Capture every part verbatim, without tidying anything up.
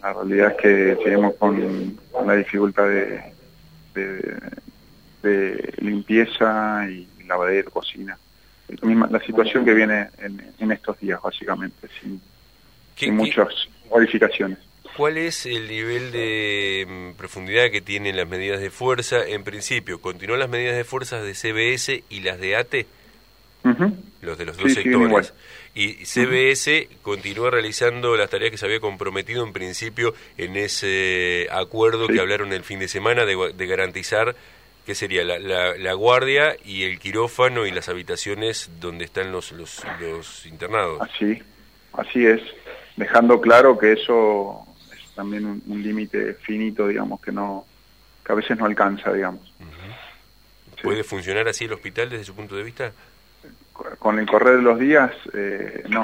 la realidad es que seguimos con, con la dificultad de, de, de limpieza y lavadero, cocina. La, misma, la situación que viene en, en estos días, básicamente, sin, sin muchas modificaciones. ¿Cuál es el nivel de mm, profundidad que tienen las medidas de fuerza? En principio, ¿continúan las medidas de fuerza de C B S y las de A T E? Uh-huh. Los de los dos sí, sectores. Sí, y C B S uh-huh. continúa realizando las tareas que se había comprometido en principio en ese acuerdo sí. que hablaron el fin de semana de, de garantizar, ¿qué sería? La, la, la guardia y el quirófano y las habitaciones donde están los, los, los internados. Así, así es. Dejando claro que eso es también un, un límite finito, digamos, que no que a veces no alcanza, digamos. Uh-huh. ¿Puede sí. funcionar así el hospital desde su punto de vista? Con el correr de los días, eh, no.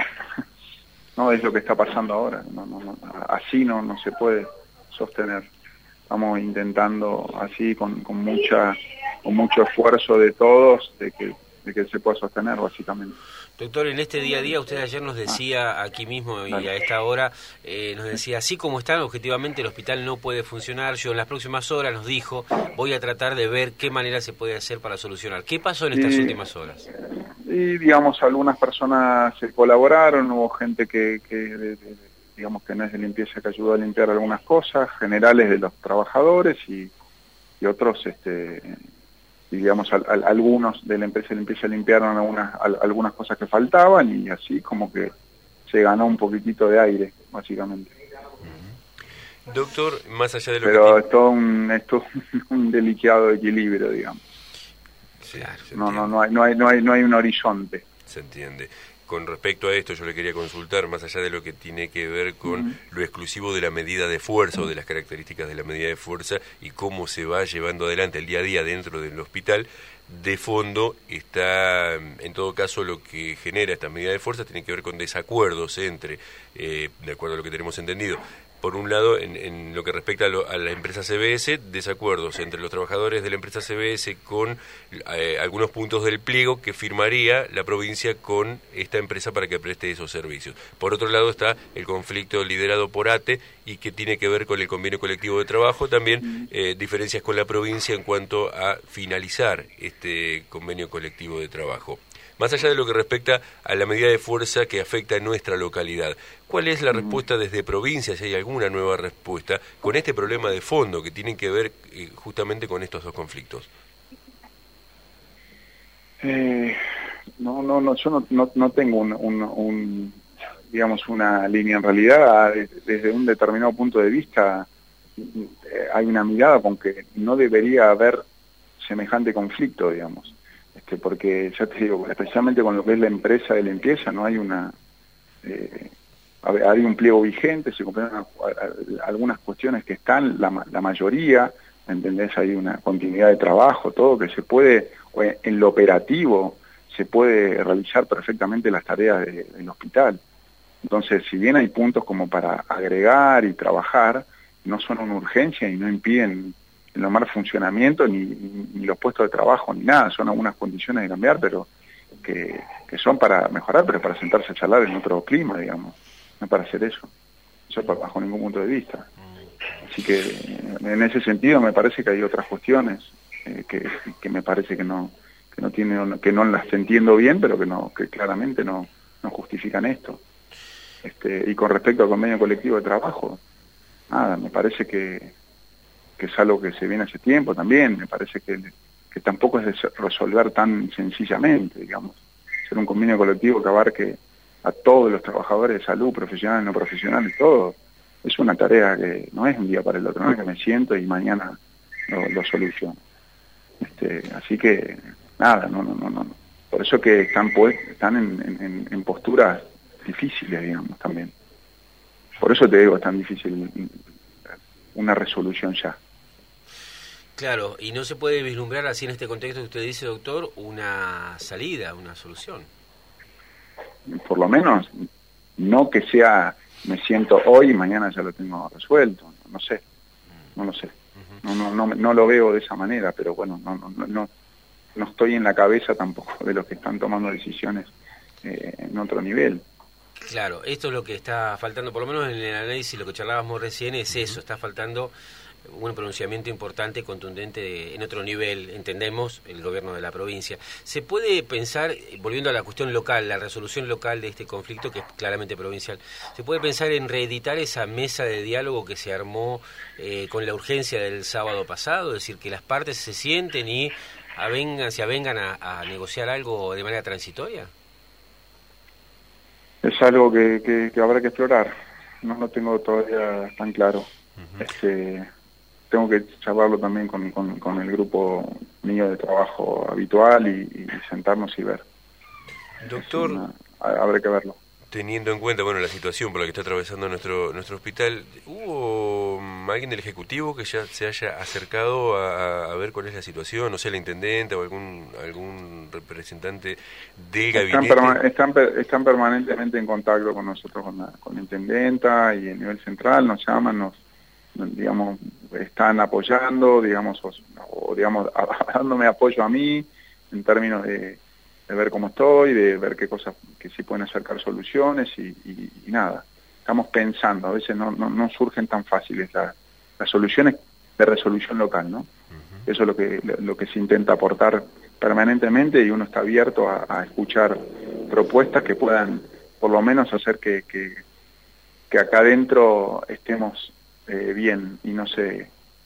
No es lo que está pasando ahora. No, no, no. Así no, no se puede sostener. Estamos intentando así con, con mucha con mucho esfuerzo de todos de que de que se pueda sostener, básicamente. Doctor, en este día a día, usted ayer nos decía aquí mismo y a esta hora, eh, nos decía, así como está, objetivamente el hospital no puede funcionar. Yo en las próximas horas nos dijo, voy a tratar de ver qué manera se puede hacer para solucionar. ¿Qué pasó en estas y, últimas horas? Y, digamos, algunas personas se colaboraron, hubo gente que, que de, de, digamos, que no es de limpieza, que ayudó a limpiar algunas cosas generales de los trabajadores y, y otros, este... y digamos, al, al, algunos de la empresa de limpieza limpiaron algunas, al, algunas cosas que faltaban y así como que se ganó un poquitito de aire, básicamente. Uh-huh. Doctor, más allá de lo Pero que... es todo un, es todo un delicado equilibrio, digamos. Sí, no, no, no hay, no hay, no hay, no hay un horizonte. Se entiende. Con respecto a esto, yo le quería consultar, más allá de lo que tiene que ver con uh-huh. lo exclusivo de la medida de fuerza o de las características de la medida de fuerza y cómo se va llevando adelante el día a día dentro del hospital, de fondo está, en todo caso, lo que genera esta medida de fuerza tiene que ver con desacuerdos entre, eh, de acuerdo a lo que tenemos entendido, por un lado, en, en lo que respecta a, lo, a la empresa C B S, desacuerdos entre los trabajadores de la empresa C B S con eh, algunos puntos del pliego que firmaría la provincia con esta empresa para que preste esos servicios. Por otro lado está el conflicto liderado por A T E y que tiene que ver con el convenio colectivo de trabajo, también eh, diferencias con la provincia en cuanto a finalizar este convenio colectivo de trabajo. Más allá de lo que respecta a la medida de fuerza que afecta a nuestra localidad, ¿cuál es la respuesta desde provincia, si hay alguna nueva respuesta, con este problema de fondo que tiene que ver eh, justamente con estos dos conflictos? Eh, no, no, no, yo no, no, no tengo un, un, un, digamos, una línea. En realidad, desde un determinado punto de vista, eh, hay una mirada con que no debería haber semejante conflicto, digamos. Este, porque ya te digo, especialmente con lo que es la empresa de limpieza, no hay una eh, hay un pliego vigente, se cumplieron algunas cuestiones que están, la, la mayoría, ¿entendés? Hay una continuidad de trabajo, todo que se puede, en lo operativo, se puede realizar perfectamente las tareas de, del hospital. Entonces, si bien hay puntos como para agregar y trabajar, no son una urgencia y no impiden el normal funcionamiento, ni, ni los puestos de trabajo, ni nada, son algunas condiciones de cambiar, pero que, que son para mejorar, pero para sentarse a charlar en otro clima, digamos, no para hacer eso, eso bajo ningún punto de vista. Así que en ese sentido me parece que hay otras cuestiones eh, que, que me parece que no que no tiene, que no las entiendo bien, pero que no que claramente no, no justifican esto. Este, y con respecto al convenio colectivo de trabajo, nada, me parece que que es algo que se viene hace tiempo también, me parece que, que tampoco es de resolver tan sencillamente, digamos, ser un convenio colectivo que abarque a todos los trabajadores de salud, profesionales, no profesionales, todo, es una tarea que no es un día para el otro, no es que me siento y mañana lo, lo soluciono. Este, así que, nada, no, no, no, no. Por eso que están, pues, están en, en, en posturas difíciles, digamos, también. Por eso te digo, es tan difícil una resolución ya. Claro, y no se puede vislumbrar así en este contexto que usted dice, doctor, una salida, una solución. Por lo menos, no que sea, me siento hoy y mañana ya lo tengo resuelto, no sé, no lo sé. No, no, no, no lo veo de esa manera, pero bueno, no, no, no, no estoy en la cabeza tampoco de los que están tomando decisiones eh, en otro nivel. Claro, esto es lo que está faltando, por lo menos en el análisis, lo que charlábamos recién es eso, está faltando un pronunciamiento importante, contundente de, en otro nivel, entendemos, el gobierno de la provincia. ¿Se puede pensar, volviendo a la cuestión local, la resolución local de este conflicto, que es claramente provincial, se puede pensar en reeditar esa mesa de diálogo que se armó eh, con la urgencia del sábado pasado? Es decir, que las partes se sienten y avengan, se avengan a, a negociar algo de manera transitoria. Es algo que, que, que habrá que explorar, no lo tengo todavía tan claro. Uh-huh. Este, tengo que charlarlo también con, con, con el grupo mío de trabajo habitual y, y sentarnos y ver. Doctor, una, habrá que verlo. Teniendo en cuenta, bueno, la situación por la que está atravesando nuestro nuestro hospital, ¿hubo alguien del Ejecutivo que ya se haya acercado a, a ver cuál es la situación? No sé, la intendente o algún algún representante del gabinete. Están, perma están, están permanentemente en contacto con nosotros, con la, con la intendenta y a nivel central, nos llaman, nos digamos, están apoyando, digamos, o, o digamos, dándome apoyo a mí en términos de, de ver cómo estoy, de ver qué cosas que sí pueden acercar soluciones y, y, y nada. Estamos pensando, a veces no, no, no surgen tan fáciles la, las soluciones de resolución local, ¿no? Uh-huh. Eso es lo que, lo que se intenta aportar permanentemente y uno está abierto a, a escuchar propuestas que puedan por lo menos hacer que, que, que acá adentro estemos Eh, bien y no se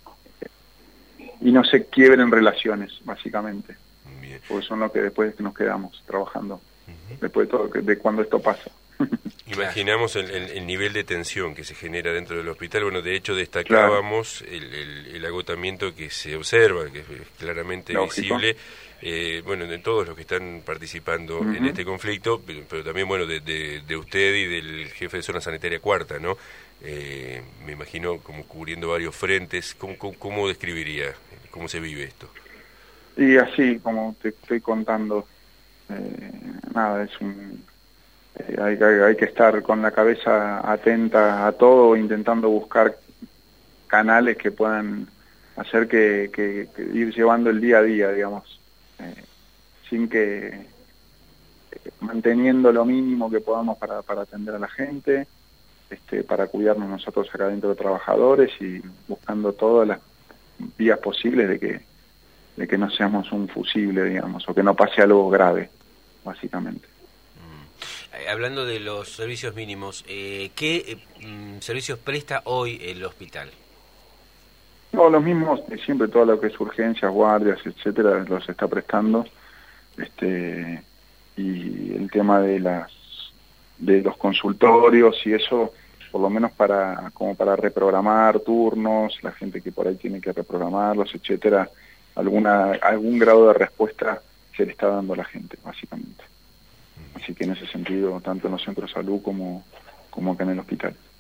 y no se quiebren relaciones, básicamente. Bien. Porque son lo que después nos quedamos trabajando, uh-huh. después de todo, de cuando esto pasa. Imaginamos el, el, el nivel de tensión que se genera dentro del hospital. Bueno, de hecho destacábamos claro. el, el, el agotamiento que se observa, que es claramente Lógico. visible, eh, bueno, de todos los que están participando uh-huh. en este conflicto, pero, pero también, bueno, de, de, de usted y del jefe de zona sanitaria cuarta, ¿no? Eh, me imagino como cubriendo varios frentes. ¿Cómo, cómo, cómo describiría cómo se vive esto? Y así, como te estoy contando, eh, nada, es un... Eh, hay, hay, hay que estar con la cabeza atenta a todo, intentando buscar canales que puedan hacer que, que, que ir llevando el día a día, digamos, eh, sin que... Eh, manteniendo lo mínimo que podamos para, para atender a la gente, Este, para cuidarnos nosotros acá dentro de trabajadores y buscando todas las vías posibles de que de que no seamos un fusible, digamos, o que no pase algo grave, básicamente. Mm. Hablando de los servicios mínimos, eh, ¿qué eh, servicios presta hoy el hospital? No, los mismos, siempre todo lo que es urgencias, guardias, etcétera, los está prestando, este y el tema de las de los consultorios y eso, por lo menos para como para reprogramar turnos, la gente que por ahí tiene que reprogramarlos, etcétera, alguna algún grado de respuesta se le está dando a la gente, básicamente. Así que en ese sentido, tanto en los centros de salud como, como acá en el hospital.